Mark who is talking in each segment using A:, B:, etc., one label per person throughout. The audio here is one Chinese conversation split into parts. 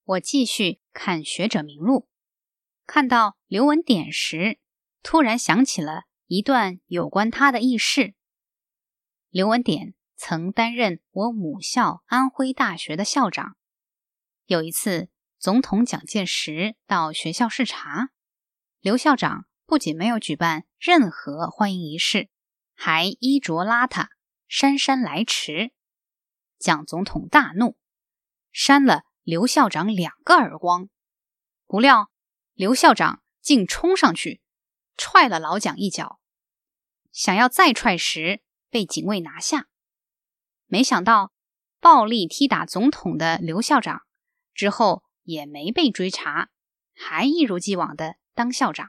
A: 我继续看学者名录，看到刘文典时，突然想起了一段有关他的轶事。刘文典曾担任我母校安徽大学的校长。有一次，总统蒋介石到学校视察，刘校长不仅没有举办任何欢迎仪式，还衣着邋遢，姗姗来迟。蒋总统大怒，扇了刘校长2个耳光，不料刘校长竟冲上去踹了老蒋一脚，想要再踹时被警卫拿下。没想到暴力踢打总统的刘校长之后也没被追查，还一如既往地当校长。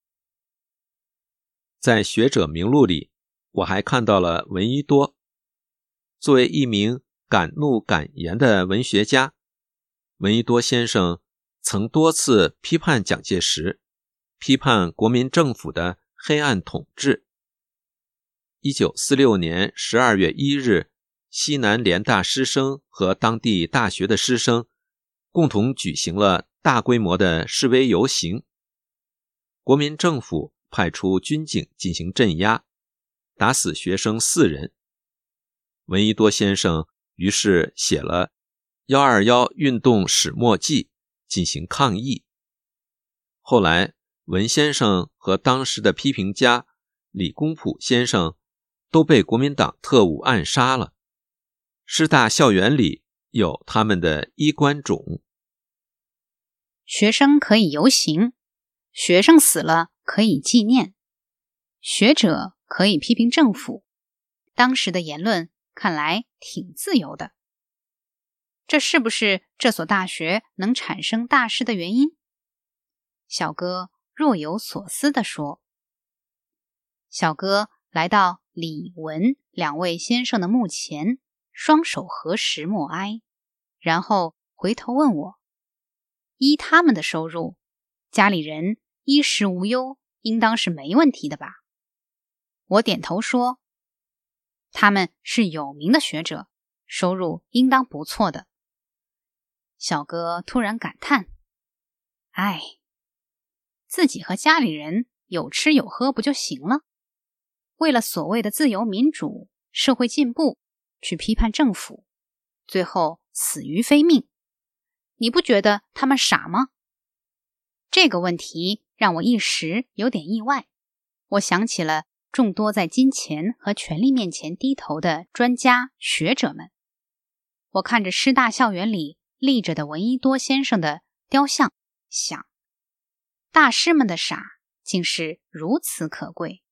B: 在学者名录里，我还看到了闻一多。作为一名敢怒敢言的文学家，闻一多先生曾多次批判蒋介石，批判国民政府的黑暗统治。1946年12月1日，西南联大师生和当地大学的师生共同举行了大规模的示威游行。国民政府派出军警进行镇压，打死学生4人。闻一多先生于是写了《121运动始末记》进行抗议。后来，文先生和当时的批评家李公朴先生都被国民党特务暗杀了。师大校园里有他们的衣冠冢。
A: 学生可以游行，学生死了可以纪念，学者可以批评政府。当时的言论看来挺自由的。这是不是这所大学能产生大师的原因？小哥若有所思地说。小哥来到李文2位先生的墓前，双手合十默哀，然后回头问我，依他们的收入，家里人衣食无忧，应当是没问题的吧？我点头说，他们是有名的学者，收入应当不错的。小哥突然感叹，哎，自己和家里人有吃有喝不就行了？为了所谓的自由民主、社会进步，去批判政府，最后死于非命，你不觉得他们傻吗？这个问题让我一时有点意外。我想起了众多在金钱和权力面前低头的专家学者们。我看着师大校园里立着的闻一多先生的雕像，想，大师们的傻竟是如此可贵。